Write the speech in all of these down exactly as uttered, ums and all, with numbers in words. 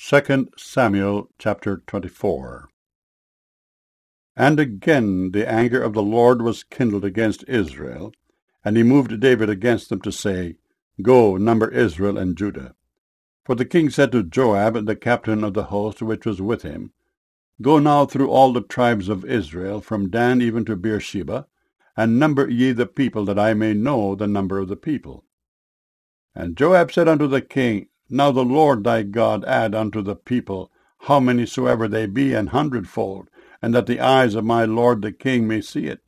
Second Samuel chapter twenty-four. And again the anger of the Lord was kindled against Israel, and he moved David against them to say, Go, number Israel and Judah. For the king said to Joab, the captain of the host which was with him, Go now through all the tribes of Israel, from Dan even to Beersheba, and number ye the people, that I may know the number of the people. And Joab said unto the king, Now the Lord thy God add unto the people how many soever they be, an hundredfold, and that the eyes of my lord the king may see it.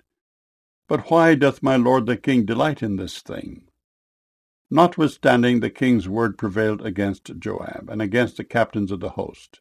But why doth my lord the king delight in this thing? Notwithstanding, the king's word prevailed against Joab, and against the captains of the host.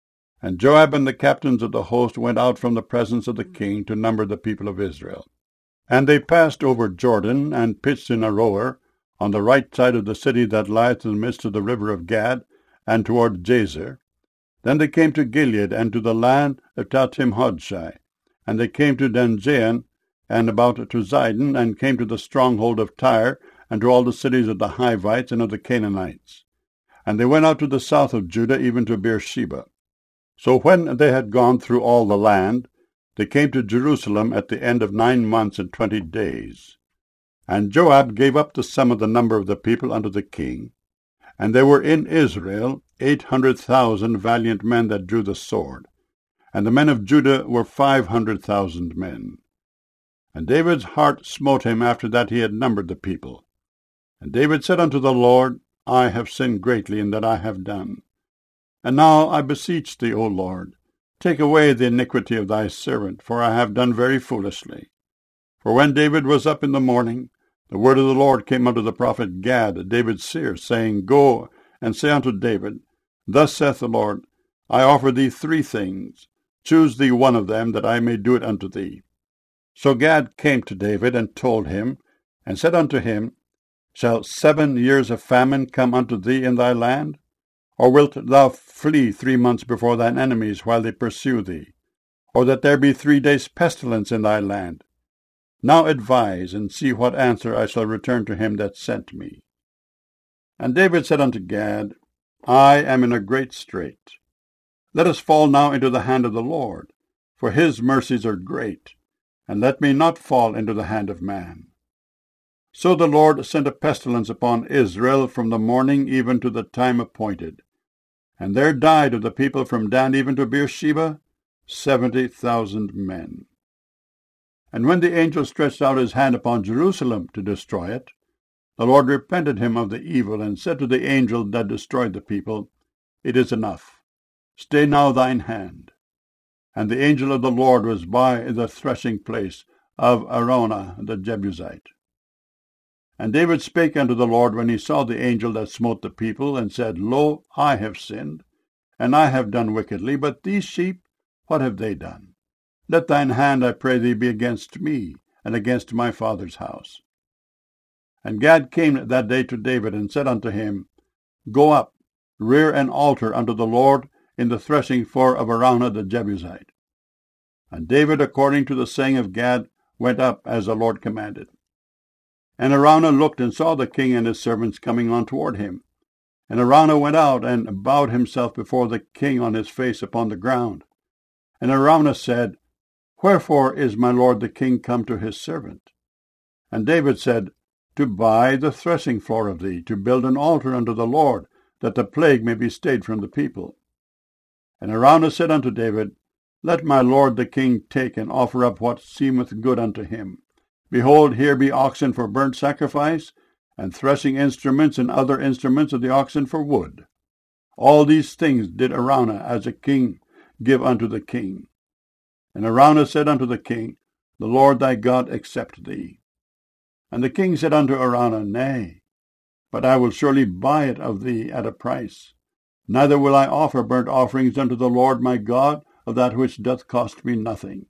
And Joab and the captains of the host went out from the presence of the king to number the people of Israel. And they passed over Jordan, and pitched in Aroer, on the right side of the city that lieth in the midst of the river of Gad, and toward Jazer. Then they came to Gilead, and to the land of Tahtimhodshai. And they came to Danjain, and about to Zidon, and came to the stronghold of Tyre, and to all the cities of the Hivites and of the Canaanites. And they went out to the south of Judah, even to Beersheba. So when they had gone through all the land, they came to Jerusalem at the end of nine months and twenty days. And Joab gave up the sum of the number of the people unto the king. And there were in Israel eight hundred thousand valiant men that drew the sword. And the men of Judah were five hundred thousand men. And David's heart smote him after that he had numbered the people. And David said unto the Lord, I have sinned greatly in that I have done. And now I beseech thee, O Lord, take away the iniquity of thy servant, for I have done very foolishly. For when David was up in the morning, the word of the Lord came unto the prophet Gad, David's seer, saying, Go and say unto David, Thus saith the Lord, I offer thee three things. Choose thee one of them, that I may do it unto thee. So Gad came to David, and told him, and said unto him, Shall seven years of famine come unto thee in thy land? Or wilt thou flee three months before thine enemies while they pursue thee? Or that there be three days' pestilence in thy land? Now advise, and see what answer I shall return to him that sent me. And David said unto Gad, I am in a great strait. Let us fall now into the hand of the Lord, for his mercies are great, and let me not fall into the hand of man. So the Lord sent a pestilence upon Israel from the morning even to the time appointed. And there died of the people from Dan even to Beersheba seventy thousand men. And when the angel stretched out his hand upon Jerusalem to destroy it, the Lord repented him of the evil, and said to the angel that destroyed the people, It is enough. Stay now thine hand. And the angel of the Lord was by the threshing place of Araunah the Jebusite. And David spake unto the Lord when he saw the angel that smote the people, and said, Lo, I have sinned, and I have done wickedly, but these sheep, what have they done? Let thine hand, I pray thee, be against me, and against my father's house. And Gad came that day to David, and said unto him, Go up, rear an altar unto the Lord in the threshing floor of Araunah the Jebusite. And David, according to the saying of Gad, went up as the Lord commanded. And Araunah looked and saw the king and his servants coming on toward him. And Araunah went out and bowed himself before the king on his face upon the ground. And Araunah said, Wherefore is my lord the king come to his servant? And David said, To buy the threshing floor of thee, to build an altar unto the Lord, that the plague may be stayed from the people. And Araunah said unto David, Let my lord the king take and offer up what seemeth good unto him. Behold, here be oxen for burnt sacrifice, and threshing instruments and other instruments of the oxen for wood. All these things did Araunah as a king give unto the king. And Araunah said unto the king, The Lord thy God accept thee. And the king said unto Araunah, Nay, but I will surely buy it of thee at a price. Neither will I offer burnt offerings unto the Lord my God of that which doth cost me nothing.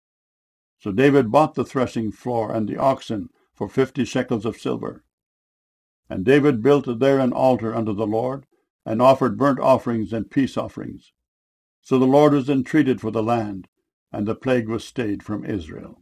So David bought the threshing floor and the oxen for fifty shekels of silver. And David built there an altar unto the Lord, and offered burnt offerings and peace offerings. So the Lord was entreated for the land, and the plague was stayed from Israel.